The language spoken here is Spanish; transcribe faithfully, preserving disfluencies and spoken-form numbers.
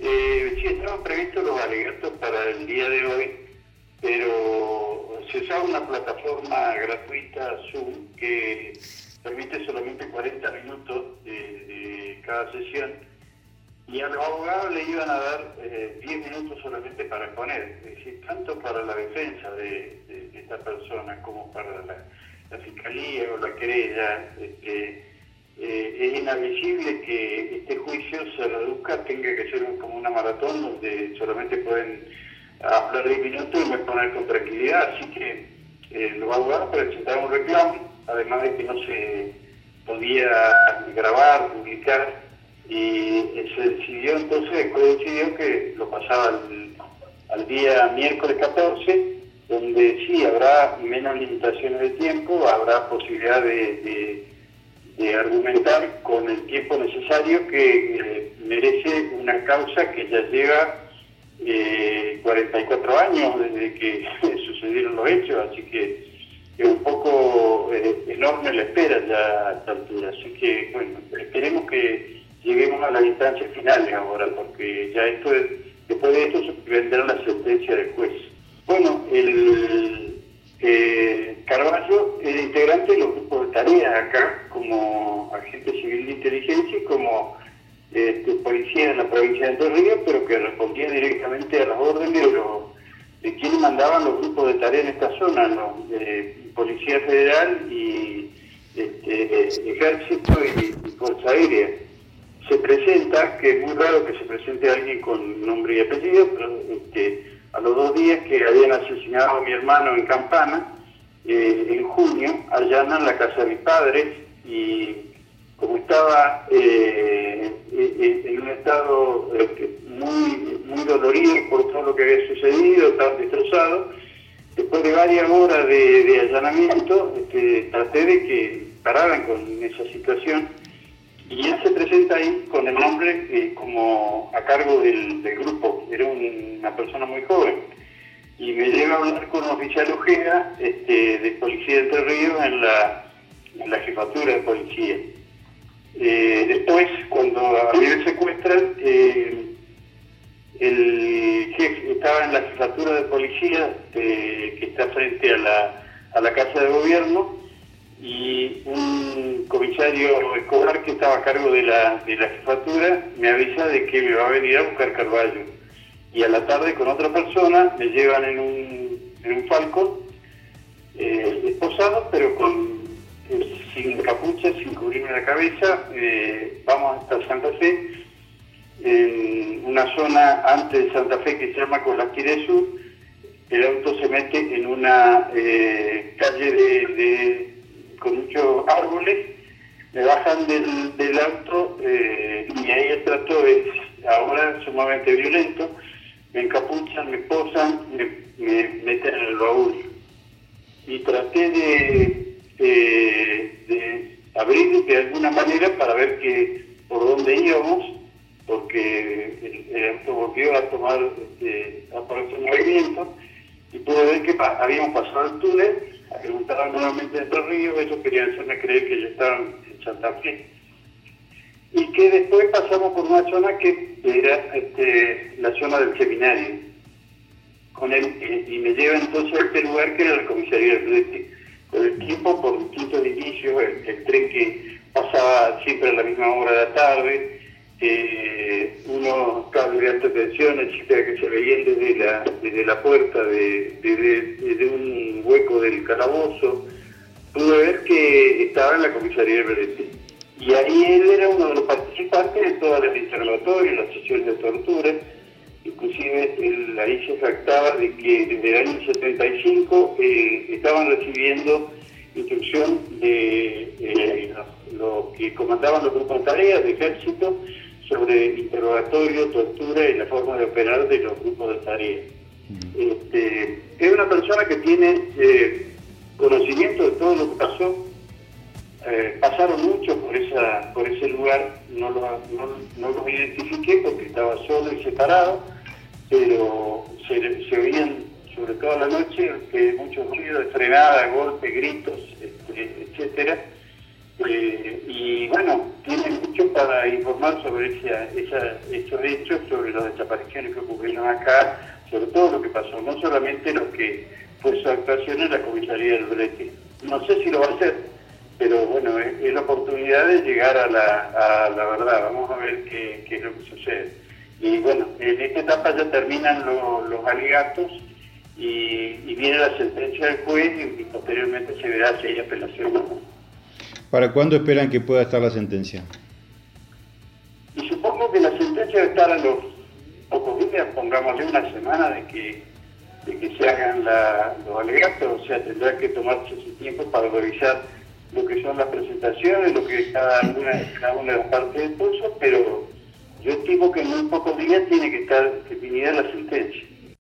Eh, sí, estaban previstos los alegatos para el día de hoy, pero se usaba una plataforma gratuita, Zoom, que permite solamente cuarenta minutos de, de cada sesión, y a los abogados le iban a dar eh, diez minutos solamente para exponer, es decir, tanto para la defensa de, de, de esta persona como para la, la fiscalía o la querella. Este, eh, es inadmisible que este juicio se reduzca, tenga que ser como una maratón donde solamente pueden hablar diez minutos y me exponer con tranquilidad. Así que eh, los abogados presentaron un reclamo, además de que no se podía grabar, publicar, y se decidió entonces, después decidió que lo pasaba al, al día miércoles catorce, donde sí habrá menos limitaciones de tiempo, habrá posibilidad de, de, de argumentar con el tiempo necesario que eh, merece una causa que ya lleva eh, cuarenta y cuatro años desde que sucedieron los hechos, así que es un poco eh, enorme la espera ya a esta altura. Así que, bueno, esperemos que lleguemos a las instancias finales ahora, porque ya esto es, después de esto vendrá la sentencia del juez. Bueno, el eh, Carballo es integrante de los grupos de tareas acá, como agente civil de inteligencia y como eh, policía en la provincia de Entre Ríos, pero que respondía directamente a las órdenes de, los, de quienes mandaban los grupos de tarea en esta zona, ¿no? Eh, Policía Federal y este, Ejército y, y Fuerza Aérea. Se presenta, que es muy raro que se presente alguien con nombre y apellido, pero este, a los dos días que habían asesinado a mi hermano en Campana, eh, en junio, allanan la casa de mis padres y como estaba eh, en un estado eh, muy, muy dolorido por todo lo que había sucedido, estaba destrozado, después de varias horas de, de allanamiento, este, traté de que pararan con esa situación. Y él se presenta ahí con el nombre eh, como a cargo del, del grupo, era un, una persona muy joven. Y me lleva a hablar con un oficial Ojeda este, de Policía de Entre Ríos en la, en la jefatura de policía. Eh, después, cuando a mí me secuestran, eh, el jefe estaba en la jefatura de policía eh, que está frente a la, a la Casa de Gobierno, y un comisario Escobar que estaba a cargo de la, de la jefatura me avisa de que me va a venir a buscar Carballo, y a la tarde con otra persona me llevan en un, en un Falcon eh, esposado pero con eh, sin capucha, sin cubrirme la cabeza. Eh, vamos hasta Santa Fe, en una zona antes de Santa Fe que se llama Colaquire Sur. El auto se mete en una eh, calle de, de con muchos árboles, me bajan del, del auto eh, y ahí el trato es ahora sumamente violento, me encapuchan, me posan, me, me meten en el baúl y traté de, de, de abrir de alguna manera para ver que por dónde íbamos, porque el, el auto volvió a tomar este, a ponerse en movimiento y pude ver que pa habíamos pasado el túnel. Preguntaban nuevamente Entre Ríos, ellos querían hacerme creer que yo estaba en Santa Fe. Y que después pasamos por una zona que era este, la zona del seminario. Con él, y me lleva entonces a este lugar que era la comisaría del Brete. Con el tiempo, por distintos indicios, el, el tren que pasaba siempre a la misma hora de la tarde, eh, unos cables de alta tensión, etcétera, que se veían desde la, desde la puerta de, de, de, de un hueco del calabozo, pude ver que estaba en la comisaría de Brete. Y ahí él era uno de los participantes de todas las interrogatorias, las sesiones de tortura. Inclusive él ahí se jactaba de que desde el año setenta y cinco eh, estaban recibiendo instrucción de eh, los que comandaban los grupos de tareas de ejército sobre interrogatorio, tortura y la forma de operar de los grupos de tareas. Este, es una persona que tiene eh, conocimiento de todo lo que pasó. Eh, pasaron mucho por esa por ese lugar, no lo, no, no los identifiqué porque estaba solo y separado, pero se, se oían, sobre todo a la noche, que muchos ruidos de frenada, golpes, gritos, este, etcétera. Eh, y bueno, tiene mucho para informar sobre esa, esa, esos hechos, sobre las desapariciones que ocurrieron acá, sobre todo lo que pasó, no solamente lo que fue su actuación en la comisaría del Brete. No sé si lo va a hacer, pero bueno, es, es la oportunidad de llegar a la, a la verdad. Vamos a ver qué, qué es lo que sucede. Y bueno, en esta etapa ya terminan lo, los alegatos y, y viene la sentencia del juez y, y posteriormente se verá si hay apelación o no. ¿Para cuándo esperan que pueda estar la sentencia? Y supongo que la sentencia debe estar a los pocos días, pongámosle una semana de que, de que se hagan la, los alegatos, o sea, tendrá que tomarse su tiempo para revisar lo que son las presentaciones, lo que cada una, cada una de las partes del pulso, pero yo estimo que en muy pocos días tiene que estar definida la sentencia.